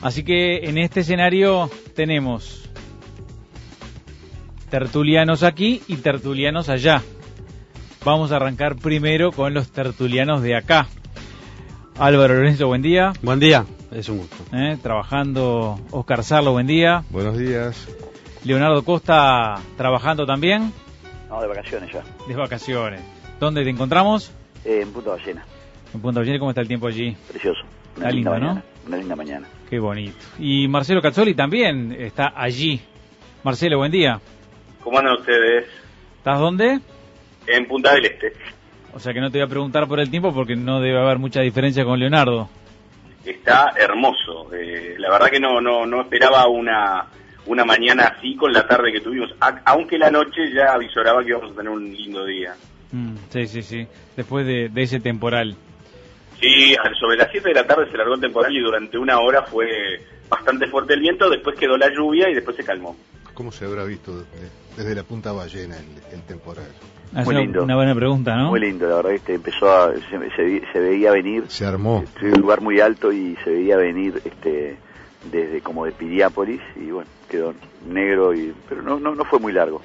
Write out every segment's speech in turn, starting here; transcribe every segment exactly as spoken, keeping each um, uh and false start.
Así que en este escenario tenemos tertulianos aquí y tertulianos allá. Vamos a arrancar primero con los tertulianos de acá. Álvaro Lorenzo, buen día. Buen día, es un gusto. ¿Eh? Trabajando. Oscar Sarlo, buen día. Buenos días. Leonardo Costa, trabajando también. No, de vacaciones ya. De vacaciones. ¿Dónde te encontramos? Eh, en Punta Ballena. En Punta Ballena, ¿cómo está el tiempo allí? Precioso. Una Está linda lindo, mañana, ¿no? Una linda mañana. Qué bonito. Y Marcelo Cazzoli también está allí. Marcelo, buen día. ¿Cómo andan ustedes? ¿Estás dónde? En Punta del Este. O sea que no te voy a preguntar por el tiempo porque no debe haber mucha diferencia con Leonardo. Está hermoso. Eh, la verdad que no no no esperaba una una mañana así con la tarde que tuvimos, a, aunque la noche ya avisoraba que íbamos a tener un lindo día. Mm, sí, sí, sí. Después de, de ese temporal. Sí, sobre las siete de la tarde se largó el temporal y durante una hora fue bastante fuerte el viento, después quedó la lluvia y después se calmó. ¿Cómo se habrá visto desde, desde la Punta Ballena el, el temporal? Es Muy una, lindo. una buena pregunta, ¿no? Muy lindo, la verdad que este empezó a, se, se, se veía venir. Se armó. Estoy en un lugar muy alto y se veía venir este desde como de Piriápolis y bueno, quedó negro, y pero no, no, no fue muy largo.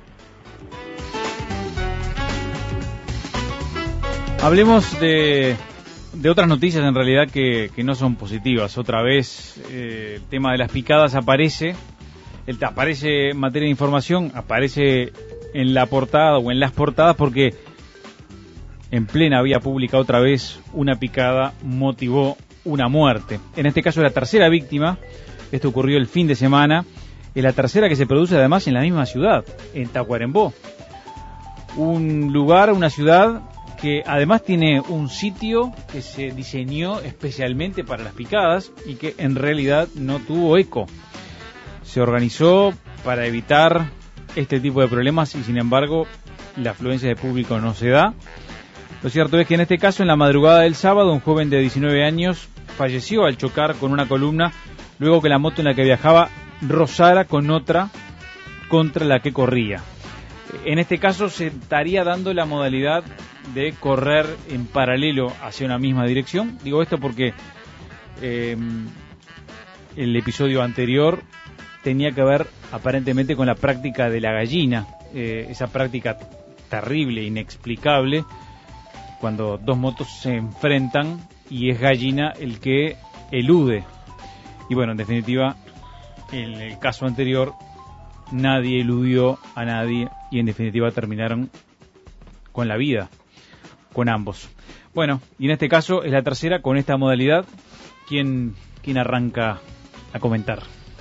Hablemos de, de otras noticias en realidad que, que no son positivas. Otra vez eh, el tema de las picadas aparece, el, aparece en materia de información, aparece en la portada o en las portadas porque en plena vía pública otra vez una picada motivó una muerte. En este caso la tercera víctima, esto ocurrió el fin de semana, es la tercera que se produce además en la misma ciudad, en Tacuarembó. Un lugar, una ciudad que además tiene un sitio que se diseñó especialmente para las picadas y que en realidad no tuvo eco. Se organizó para evitar este tipo de problemas y sin embargo la afluencia de público no se da. Lo cierto es que en este caso, en la madrugada del sábado, un joven de diecinueve años falleció al chocar con una columna luego que la moto en la que viajaba rozara con otra contra la que corría. En este caso se estaría dando la modalidad de correr en paralelo hacia una misma dirección. Digo esto porque eh, el episodio anterior tenía que ver aparentemente con la práctica de la gallina, eh, esa práctica terrible, inexplicable, cuando dos motos se enfrentan y es gallina el que elude. Y bueno, en definitiva, en el caso anterior nadie eludió a nadie y en definitiva terminaron con la vida, con ambos. Bueno, y en este caso es la tercera con esta modalidad. ¿Quién, quién arranca a comentar?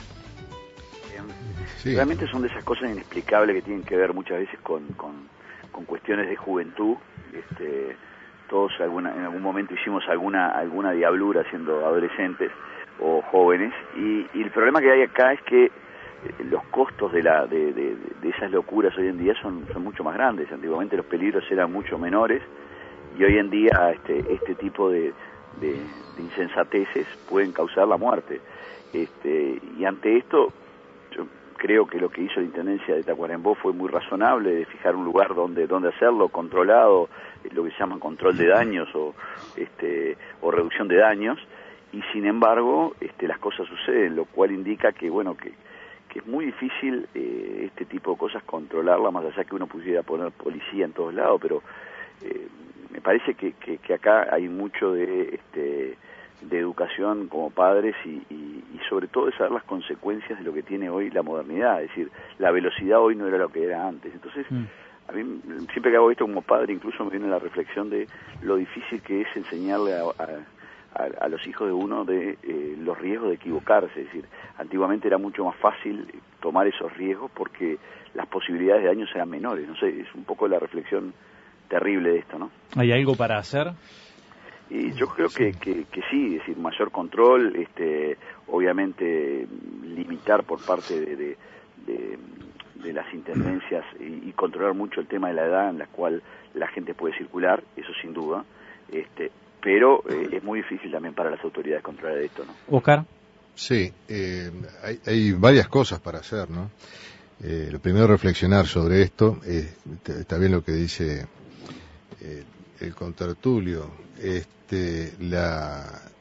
Sí. Realmente son de esas cosas inexplicables que tienen que ver muchas veces con, con, con cuestiones de juventud. Este, todos alguna, en algún momento hicimos alguna alguna diablura siendo adolescentes o jóvenes y, y el problema que hay acá es que los costos de la de, de, de esas locuras hoy en día son, son mucho más grandes. Antiguamente los peligros eran mucho menores y hoy en día este este tipo de, de, de insensateces pueden causar la muerte. Este, y ante esto yo creo que lo que hizo la Intendencia de Tacuarembó fue muy razonable, de fijar un lugar donde donde hacerlo, controlado, lo que se llama control de daños o este o reducción de daños, y sin embargo este las cosas suceden, lo cual indica que bueno que que es muy difícil eh, este tipo de cosas controlarla, más allá que uno pudiera poner policía en todos lados, pero eh, me parece que, que, que acá hay mucho de este de educación como padres y, y, y sobre todo de saber las consecuencias de lo que tiene hoy la modernidad, es decir, la velocidad hoy no era lo que era antes. Entonces, mm. a mí siempre que hago esto como padre, incluso me viene la reflexión de lo difícil que es enseñarle a, a, a, a los hijos de uno de eh, los riesgos de equivocarse. Es decir, antiguamente era mucho más fácil tomar esos riesgos porque las posibilidades de daños eran menores. No sé, es un poco la reflexión terrible de esto, ¿no? ¿Hay algo para hacer? Y yo creo que, que, que sí, es decir, mayor control, este, obviamente limitar por parte de, de, de, de las intendencias y, y controlar mucho el tema de la edad en la cual la gente puede circular, eso sin duda, este, pero eh, es muy difícil también para las autoridades controlar esto, ¿no? Oscar. Sí, eh, hay, hay varias cosas para hacer, ¿no? Eh, lo primero, reflexionar sobre esto, eh, está bien lo que dice eh, el contertulio, este, la,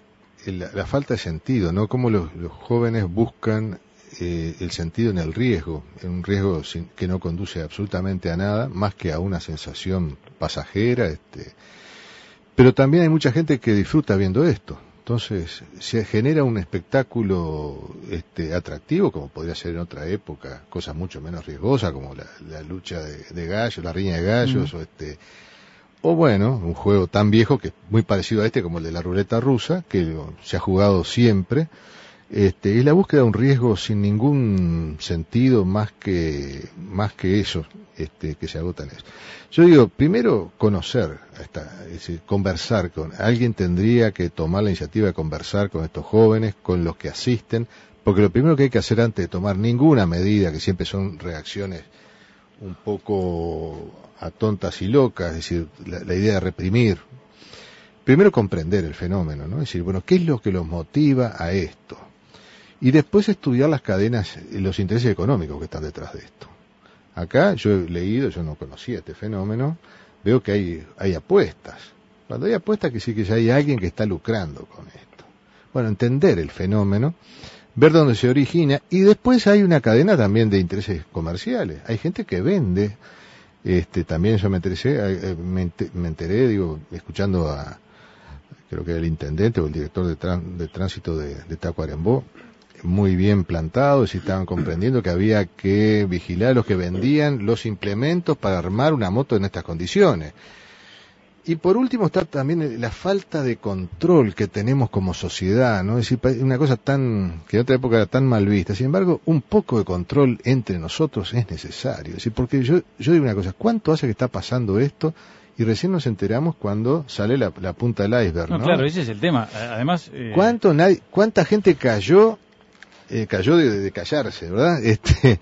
la, la falta de sentido, ¿no? Cómo los, los jóvenes buscan eh, el sentido en el riesgo, en un riesgo sin, que no conduce absolutamente a nada, más que a una sensación pasajera, este. Pero también hay mucha gente que disfruta viendo esto. Entonces, se genera un espectáculo este, atractivo, como podría ser en otra época, cosas mucho menos riesgosas, como la, la lucha de, de gallos, la riña de gallos, mm. o este, o bueno, un juego tan viejo que es muy parecido a este como el de la ruleta rusa, que se ha jugado siempre, este, es la búsqueda de un riesgo sin ningún sentido más que, más que eso, este, que se agota en eso. Yo digo, primero conocer, esta, es decir, conversar con, alguien tendría que tomar la iniciativa de conversar con estos jóvenes, con los que asisten, porque lo primero que hay que hacer antes de tomar ninguna medida, que siempre son reacciones un poco atontas y locas, es decir, la, la idea de reprimir, primero comprender el fenómeno, ¿no? Es decir, bueno, ¿qué es lo que los motiva a esto? Y después estudiar las cadenas, los intereses económicos que están detrás de esto. Acá yo he leído, yo no conocía este fenómeno, veo que hay, hay apuestas. Cuando hay apuestas, que sí que ya hay alguien que está lucrando con esto. Bueno, entender el fenómeno, ver dónde se origina, y después hay una cadena también de intereses comerciales. Hay gente que vende, este, también yo me enteré, me enteré, digo, escuchando a, creo que era el intendente o el director de, trán, de tránsito de, de Tacuarembó, muy bien plantados y estaban comprendiendo que había que vigilar a los que vendían los implementos para armar una moto en estas condiciones. Y por último está también la falta de control que tenemos como sociedad, ¿no? Es decir, una cosa tan, que en otra época era tan mal vista. Sin embargo, un poco de control entre nosotros es necesario. Es decir, porque yo, yo digo una cosa, ¿cuánto hace que está pasando esto? Y recién nos enteramos cuando sale la, la punta del iceberg, ¿no? No, claro, ese es el tema. Además, eh... ¿Cuánto nadie, cuánta gente cayó Eh, cayó de, de callarse, ¿verdad? Este,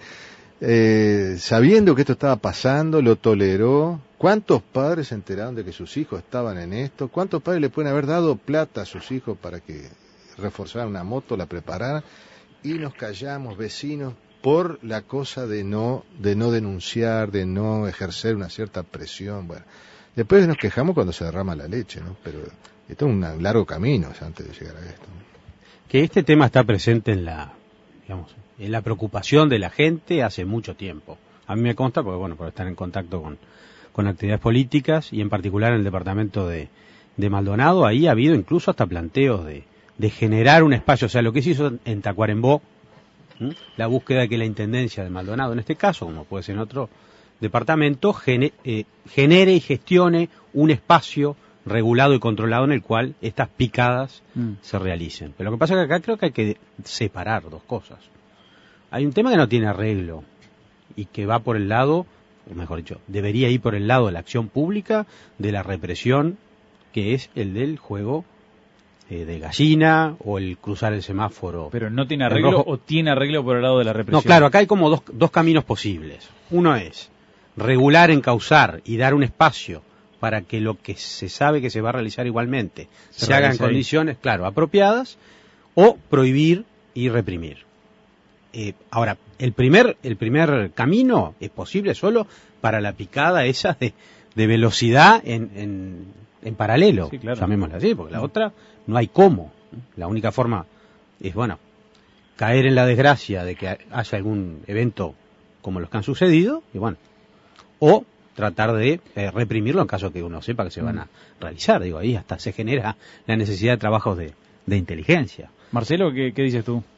eh, sabiendo que esto estaba pasando, lo toleró. ¿Cuántos padres se enteraron de que sus hijos estaban en esto? ¿Cuántos padres le pueden haber dado plata a sus hijos para que reforzaran una moto, la prepararan? Y nos callamos, vecinos, por la cosa de no, de no denunciar, de no ejercer una cierta presión. Bueno, después nos quejamos cuando se derrama la leche, ¿no? Pero esto es un largo camino antes de llegar a esto. Que este tema está presente en la, digamos, en la preocupación de la gente hace mucho tiempo. A mí me consta, porque bueno, por estar en contacto con, con actividades políticas y en particular en el departamento de, de Maldonado, ahí ha habido incluso hasta planteos de, de generar un espacio, o sea, lo que se hizo en Tacuarembó, ¿sí? La búsqueda de que la intendencia de Maldonado, en este caso, como puede ser en otro departamento, gene, eh, genere y gestione un espacio regulado y controlado en el cual estas picadas mm. se realicen. Pero lo que pasa es que acá creo que hay que separar dos cosas. Hay un tema que no tiene arreglo y que va por el lado, o mejor dicho, debería ir por el lado de la acción pública, de la represión, que es el del juego eh, de gallina o el cruzar el semáforo. Pero no tiene arreglo o tiene arreglo por el lado de la represión. No, claro, acá hay como dos, dos caminos posibles. Uno es regular, encauzar y dar un espacio para que lo que se sabe que se va a realizar igualmente se, se haga en condiciones, ahí. claro, apropiadas, o prohibir y reprimir. Eh, ahora, el primer el primer camino es posible solo para la picada esa de, de velocidad en, en, en paralelo, sí, claro. llamémosla así, porque la otra no hay cómo. La única forma es, bueno, caer en la desgracia de que haya algún evento como los que han sucedido, y bueno, o tratar de eh, reprimirlo en caso que uno sepa que se van a realizar. Digo, ahí hasta se genera la necesidad de trabajos de, de inteligencia. Marcelo, ¿qué, qué dices tú?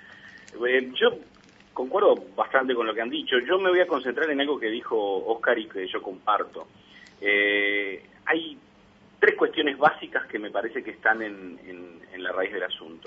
Eh, yo concuerdo bastante con lo que han dicho. Yo me voy a concentrar en algo que dijo Oscar y que yo comparto. Eh, hay tres cuestiones básicas que me parece que están en, en, en la raíz del asunto.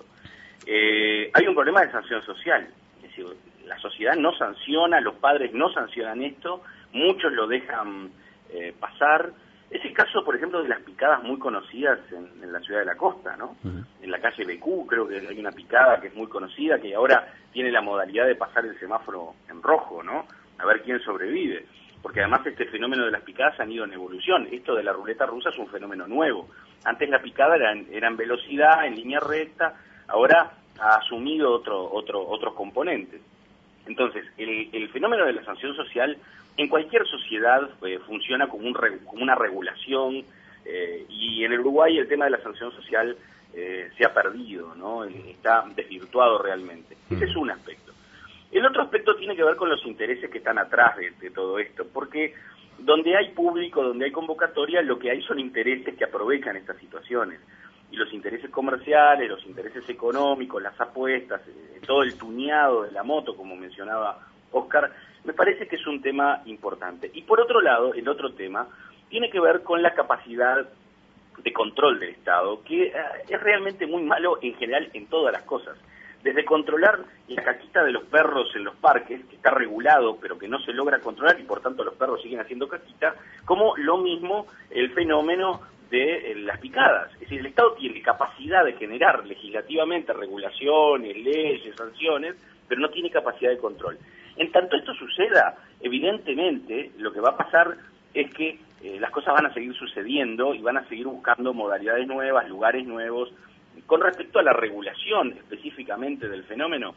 Eh, hay un problema de sanción social. Es decir, la sociedad no sanciona, los padres no sancionan esto, muchos lo dejan eh, pasar. Es el caso, por ejemplo, de las picadas muy conocidas en, en la ciudad de la costa, ¿no? Uh-huh. En la calle B Q creo que hay una picada que es muy conocida, que ahora tiene la modalidad de pasar el semáforo en rojo, ¿no? A ver quién sobrevive. Porque además este fenómeno de las picadas han ido en evolución. Esto de la ruleta rusa es un fenómeno nuevo. Antes la picada era en, era en velocidad, en línea recta, ahora ha asumido otro, otro, otros componentes. Entonces, el, el fenómeno de la sanción social en cualquier sociedad eh, funciona como, un, como una regulación, eh, y en el Uruguay el tema de la sanción social eh, se ha perdido, ¿no? Está desvirtuado realmente. Ese es un aspecto. El otro aspecto tiene que ver con los intereses que están atrás de, de todo esto, porque donde hay público, donde hay convocatoria, lo que hay son intereses que aprovechan estas situaciones. Y los intereses comerciales, los intereses económicos, las apuestas, eh, todo el tuneado de la moto, como mencionaba Oscar, me parece que es un tema importante. Y por otro lado, el otro tema tiene que ver con la capacidad de control del Estado, que eh, es realmente muy malo en general en todas las cosas. Desde controlar la caquita de los perros en los parques, que está regulado, pero que no se logra controlar y por tanto los perros siguen haciendo caquita, como lo mismo el fenómeno de eh, las picadas. Es decir, el Estado tiene capacidad de generar legislativamente regulaciones, leyes, sanciones, pero no tiene capacidad de control. En tanto esto suceda, evidentemente lo que va a pasar es que eh, las cosas van a seguir sucediendo y van a seguir buscando modalidades nuevas, lugares nuevos. Con respecto a la regulación específicamente del fenómeno,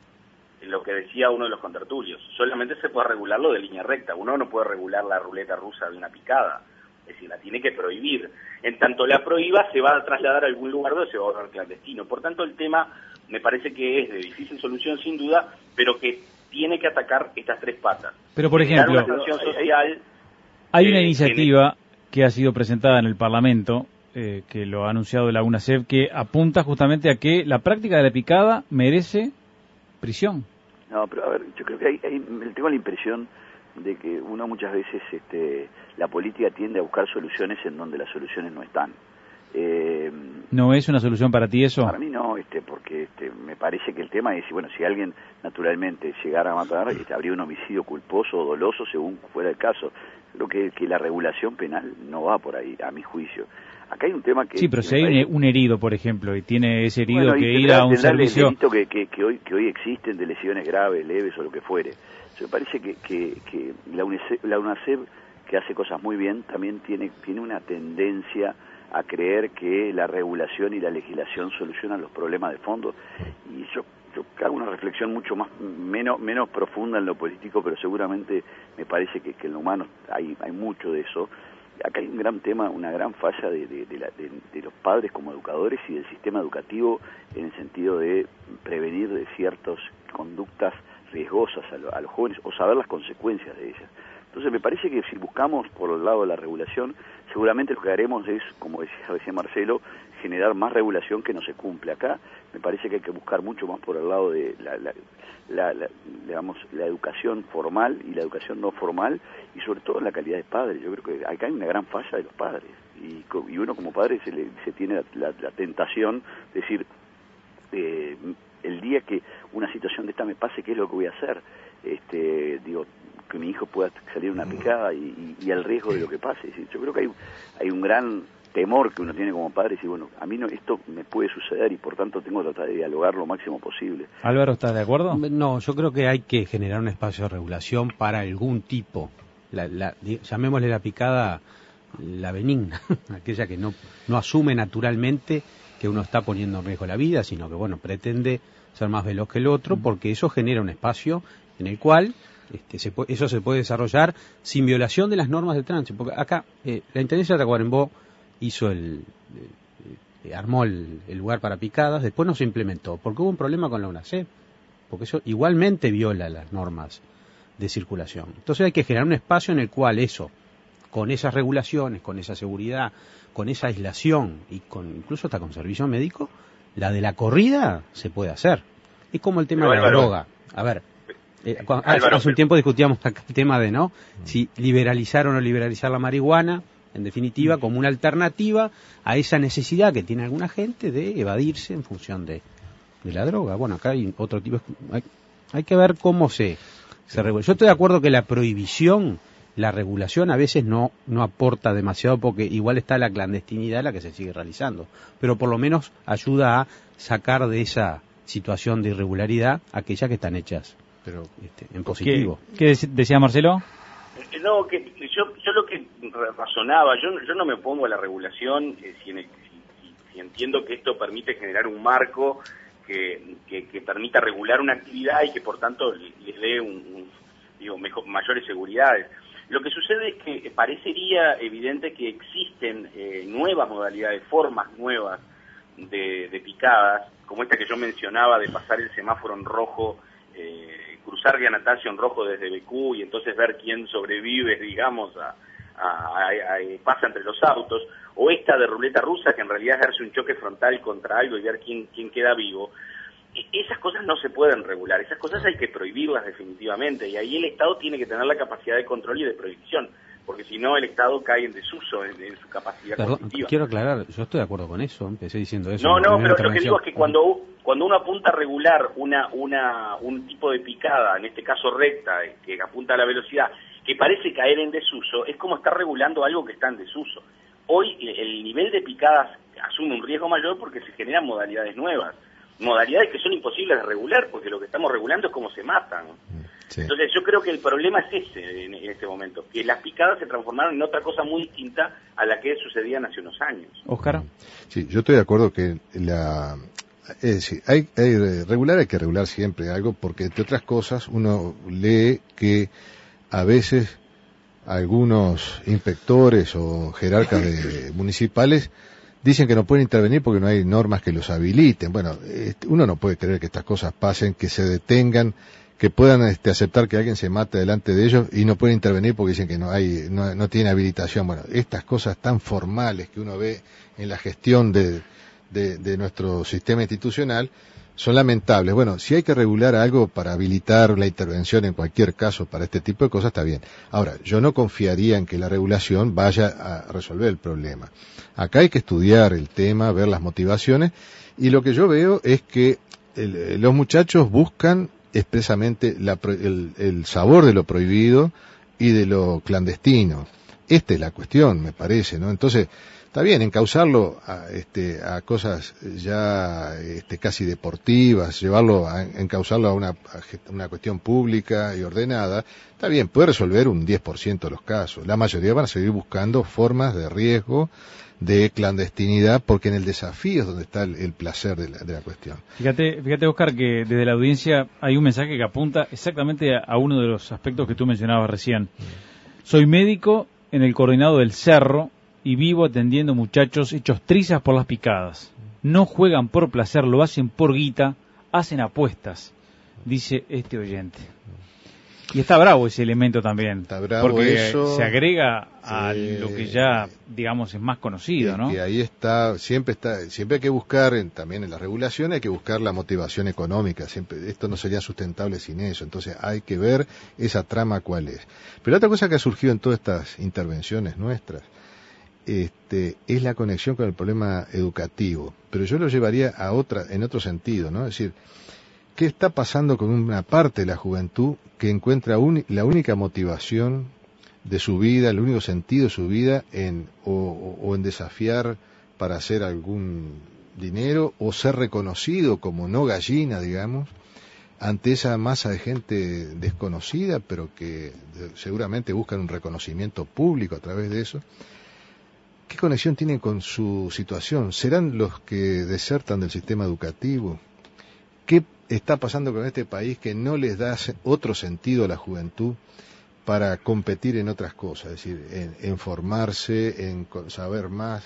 lo que decía uno de los contertulios, solamente se puede regularlo de línea recta. Uno no puede regular la ruleta rusa de una picada, es decir, la tiene que prohibir. En tanto la prohíba, se va a trasladar a algún lugar donde se va a volver clandestino. Por tanto, el tema me parece que es de difícil solución sin duda, pero que tiene que atacar estas tres patas. Pero, por ejemplo, una sanción social, hay una eh, iniciativa que ha sido presentada en el Parlamento, eh, que lo ha anunciado la UNACEF, que apunta justamente a que la práctica de la picada merece prisión. No, pero a ver, yo creo que hay, hay, tengo la impresión de que uno muchas veces, este, la política tiende a buscar soluciones en donde las soluciones no están. Eh, ¿No es una solución para ti eso? Para mí no, este, porque este, me parece que el tema es, bueno, si alguien naturalmente llegara a matar, este, habría un homicidio culposo o doloso según fuera el caso. Creo que, que la regulación penal no va por ahí, a mi juicio. Acá hay un tema que... Sí, pero que si hay parece... un herido, por ejemplo, y tiene ese herido bueno, que tendrá, ir a un tendrá servicio... el delito que, que, que, hoy, que hoy existen de lesiones graves, leves o lo que fuere. O sea, me parece que, que, que la UNICEF, la UNACEF, que hace cosas muy bien, también tiene, tiene una tendencia a creer que la regulación y la legislación solucionan los problemas de fondo. Y yo, yo hago una reflexión mucho más menos, menos profunda en lo político, pero seguramente me parece que, que en lo humano hay, hay mucho de eso. Acá hay un gran tema, una gran falla de, de, de, la, de, de los padres como educadores y del sistema educativo en el sentido de prevenir de ciertas conductas riesgosas a, lo, a los jóvenes o saber las consecuencias de ellas. Entonces me parece que si buscamos por el lado de la regulación, seguramente lo que haremos es, como decía recién Marcelo, generar más regulación que no se cumple. Acá me parece que hay que buscar mucho más por el lado de la, la, la, la, digamos, la educación formal y la educación no formal, y sobre todo la calidad de padres. Yo creo que acá hay una gran falla de los padres, y, y uno como padre se, le, se tiene la, la, la tentación de decir, eh, el día que una situación de esta me pase, ¿qué es lo que voy a hacer? Este, digo, que mi hijo pueda salir una picada y, y, y el riesgo de lo que pase. Yo creo que hay, hay un gran temor que uno tiene como padre, y bueno, a mí no, esto me puede suceder y por tanto tengo que tratar de dialogar lo máximo posible. Álvaro, ¿estás de acuerdo? No, yo creo que hay que generar un espacio de regulación para algún tipo, la, la, llamémosle la picada la benigna, aquella que no, no asume naturalmente que uno está poniendo en riesgo la vida, sino que bueno, pretende ser más veloz que el otro, porque eso genera un espacio en el cual Este, se puede, eso se puede desarrollar sin violación de las normas de tránsito, porque acá eh, la Intendencia de Tacuarembó hizo el, eh, armó el, el lugar para picadas, después no se implementó, porque hubo un problema con la UNACEF, porque eso igualmente viola las normas de circulación. Entonces hay que generar un espacio en el cual eso, con esas regulaciones, con esa seguridad, con esa aislación y con incluso hasta con servicio médico, la de la corrida se puede hacer. Es como el tema Pero, de la Álvaro, droga. A ver, Eh, cuando, Álvaro, hace un tiempo discutíamos acá el tema de no si liberalizar o no liberalizar la marihuana, en definitiva, como una alternativa a esa necesidad que tiene alguna gente de evadirse en función de, de la droga. Bueno, acá hay otro tipo, hay, hay que ver cómo se, se regula. Yo estoy de acuerdo que la prohibición, la regulación a veces no, no aporta demasiado, porque igual está la clandestinidad la que se sigue realizando, pero por lo menos ayuda a sacar de esa situación de irregularidad aquellas que están hechas pero este, en positivo. ¿Qué, qué decía Marcelo? No, que yo yo lo que razonaba, yo yo no me opongo a la regulación, eh, si, en el, si, si entiendo que esto permite generar un marco que, que, que permita regular una actividad y que por tanto les dé un, un, digo, mejor, mayores seguridades. Lo que sucede es que parecería evidente que existen eh, nuevas modalidades, formas nuevas de, de picadas, como esta que yo mencionaba de pasar el semáforo en rojo, eh, cruzar Vía Natasio en rojo desde B Q y entonces ver quién sobrevive, digamos, a, a, a, a, pasa entre los autos, o esta de ruleta rusa que en realidad es darse un choque frontal contra algo y ver quién, quién queda vivo. Esas cosas no se pueden regular, esas cosas hay que prohibirlas definitivamente, y ahí el Estado tiene que tener la capacidad de control y de prohibición, porque si no el Estado cae en desuso en, en su capacidad Perdón, cognitiva. Quiero aclarar, yo estoy de acuerdo con eso, empecé diciendo eso. No, no, pero lo que digo es que cuando cuando uno apunta a regular una una un tipo de picada, en este caso recta, que apunta a la velocidad, que parece caer en desuso, es como estar regulando algo que está en desuso. Hoy el nivel de picadas asume un riesgo mayor porque se generan modalidades nuevas. Modalidades que son imposibles de regular, porque lo que estamos regulando es cómo se matan. Sí. Entonces yo creo que el problema es ese en, en este momento, que las picadas se transformaron en otra cosa muy distinta a la que sucedían hace unos años. Óscar. Sí, yo estoy de acuerdo que la... Es decir, hay, hay regular, hay que regular siempre algo, porque entre otras cosas uno lee que a veces algunos inspectores o jerarcas de municipales dicen que no pueden intervenir porque no hay normas que los habiliten. Bueno, uno no puede creer que estas cosas pasen, que se detengan, que puedan este, aceptar que alguien se mate delante de ellos y no pueden intervenir porque dicen que no hay, no, no tiene habilitación. Bueno, estas cosas tan formales que uno ve en la gestión de, de, de nuestro sistema institucional son lamentables. Bueno, si hay que regular algo para habilitar la intervención en cualquier caso para este tipo de cosas, está bien. Ahora, yo no confiaría en que la regulación vaya a resolver el problema. Acá hay que estudiar el tema, ver las motivaciones, y lo que yo veo es que el, los muchachos buscan expresamente la, el, el sabor de lo prohibido y de lo clandestino. Esta es la cuestión, me parece, ¿no? Entonces, está bien, encauzarlo a, este, a cosas ya este, casi deportivas, llevarlo a encauzarlo a una, a una cuestión pública y ordenada, está bien, puede resolver un diez por ciento de los casos. La mayoría van a seguir buscando formas de riesgo, de clandestinidad, porque en el desafío es donde está el, el placer de la, de la cuestión. Fíjate, fíjate, Óscar, que desde la audiencia hay un mensaje que apunta exactamente a, a uno de los aspectos que tú mencionabas recién. Soy médico en el coordinado del Cerro y vivo atendiendo muchachos hechos trizas por las picadas. No juegan por placer, lo hacen por guita, hacen apuestas, dice este oyente. Y está bravo ese elemento también, está bravo porque eso, se agrega a eh, lo que ya, digamos, es más conocido, ¿no? Que ahí está, siempre está, siempre hay que buscar, en, también en las regulaciones, hay que buscar la motivación económica. Siempre, esto no sería sustentable sin eso. Entonces hay que ver esa trama cuál es. Pero otra cosa que ha surgido en todas estas intervenciones nuestras, este, es la conexión con el problema educativo. Pero yo lo llevaría a otra, en otro sentido, ¿no? Es decir, ¿qué está pasando con una parte de la juventud que encuentra un, la única motivación de su vida, el único sentido de su vida en o, o, o en desafiar para hacer algún dinero o ser reconocido como no gallina, digamos, ante esa masa de gente desconocida, pero que seguramente buscan un reconocimiento público a través de eso? ¿Qué conexión tienen con su situación? ¿Serán los que desertan del sistema educativo? ¿Qué está pasando con este país que no les da otro sentido a la juventud para competir en otras cosas? Es decir, en, en formarse, en saber más,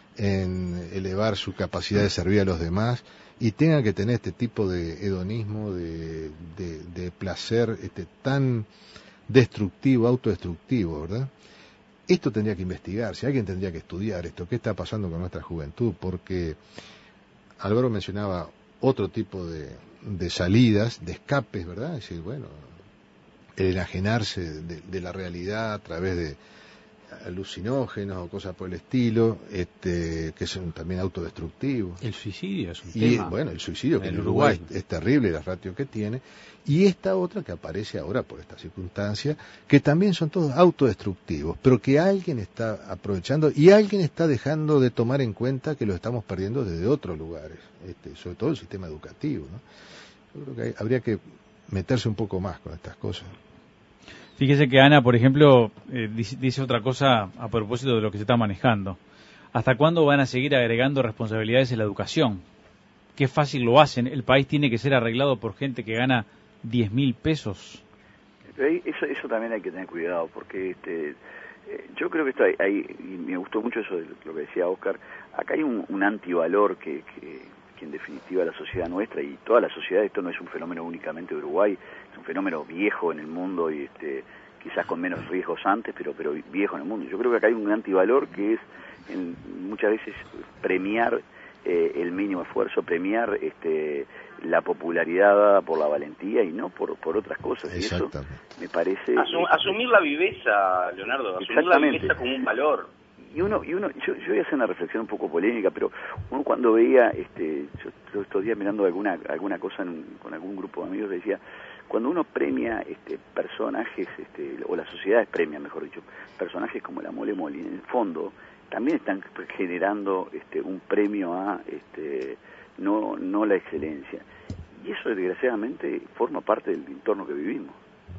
en elevar su capacidad de servir a los demás, y tengan que tener este tipo de hedonismo, de, de, de placer este, tan destructivo, autodestructivo, ¿verdad? Esto tendría que investigarse, alguien tendría que estudiar esto, qué está pasando con nuestra juventud, porque Álvaro mencionaba otro tipo de, de salidas, de escapes, ¿verdad? Es decir, bueno, el enajenarse de, de la realidad a través de alucinógenos o cosas por el estilo, este, que son también autodestructivos. El suicidio es un y, tema. Bueno, el suicidio, que en en Uruguay, Uruguay es, es terrible la ratio que tiene, y esta otra que aparece ahora por esta circunstancia, que también son todos autodestructivos, pero que alguien está aprovechando y alguien está dejando de tomar en cuenta que lo estamos perdiendo desde otros lugares, este, sobre todo el sistema educativo, ¿no? Yo creo que hay, habría que meterse un poco más con estas cosas. Fíjese que Ana, por ejemplo, eh, dice, dice otra cosa a propósito de lo que se está manejando. ¿Hasta cuándo van a seguir agregando responsabilidades en la educación? Qué fácil lo hacen. El país tiene que ser arreglado por gente que gana diez mil pesos. Pero eso, eso también hay que tener cuidado, porque este, Eh, yo creo que esto hay, hay, y me gustó mucho eso de lo que decía Oscar, acá hay un, un antivalor que, que, que en definitiva la sociedad nuestra y toda la sociedad, esto no es un fenómeno únicamente de Uruguay, es un fenómeno viejo en el mundo y este quizás con menos riesgos antes, pero pero viejo en el mundo. Yo creo que acá hay un antivalor que es en, muchas veces premiar eh, el mínimo esfuerzo, premiar este la popularidad dada por la valentía y no por por otras cosas. Y eso me parece... Asum, asumir la viveza, Leonardo, asumir la viveza como un valor. Y uno, y uno yo, yo voy a hacer una reflexión un poco polémica, pero uno cuando veía, este yo, yo estos días mirando alguna alguna cosa en, con algún grupo de amigos, decía, cuando uno premia este personajes, este o las sociedades premian, mejor dicho, personajes como la Mole Moli, en el fondo también están generando este un premio a este no no la excelencia. Y eso desgraciadamente forma parte del entorno que vivimos.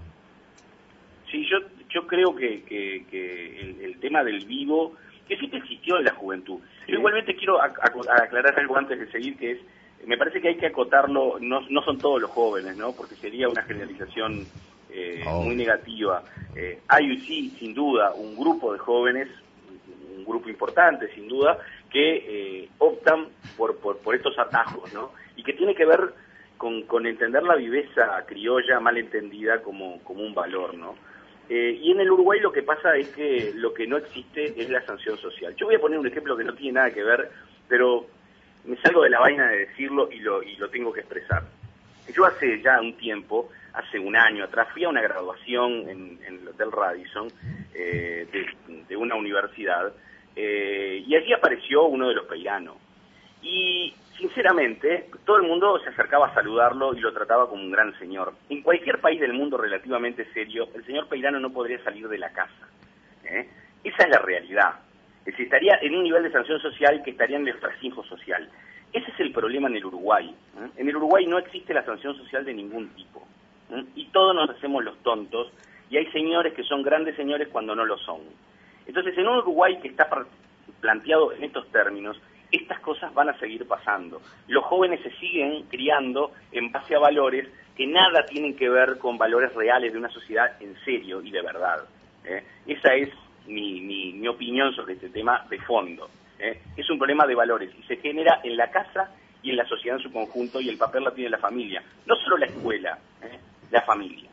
Sí, yo yo creo que, que, que el, el tema del vivo, que siempre existió en la juventud. Sí. Yo igualmente quiero a, a, aclarar algo antes de seguir, que es, me parece que hay que acotarlo, no, no son todos los jóvenes, ¿no? Porque sería una generalización eh, oh. muy negativa. Eh, hay, sí, sin duda, un grupo de jóvenes, un grupo importante, sin duda, que eh, optan por, por, por estos atajos, ¿no? Y que tiene que ver con, con entender la viveza criolla mal entendida como, como un valor, ¿no? Eh, y en el Uruguay lo que pasa es que lo que no existe es la sanción social. Yo voy a poner un ejemplo que no tiene nada que ver, pero me salgo de la vaina de decirlo y lo, y lo tengo que expresar. Yo hace ya un tiempo, hace un año atrás, fui a una graduación en, en el Hotel Radisson eh, de, de una universidad eh, y allí apareció uno de los Peirano. Y sinceramente, todo el mundo se acercaba a saludarlo y lo trataba como un gran señor. En cualquier país del mundo relativamente serio, el señor Peirano no podría salir de la casa. ¿eh? Esa es la realidad. Es decir, estaría en un nivel de sanción social que estaría en el ostracismo social. Ese es el problema en el Uruguay. ¿eh? En el Uruguay no existe la sanción social de ningún tipo. ¿eh? Y todos nos hacemos los tontos, y hay señores que son grandes señores cuando no lo son. Entonces, en un Uruguay que está planteado en estos términos, estas cosas van a seguir pasando. Los jóvenes se siguen criando en base a valores que nada tienen que ver con valores reales de una sociedad en serio y de verdad. ¿eh? Esa es mi, mi, mi opinión sobre este tema de fondo. ¿eh? Es un problema de valores y se genera en la casa y en la sociedad en su conjunto, y el papel la tiene la familia. No solo la escuela, ¿eh? la familia.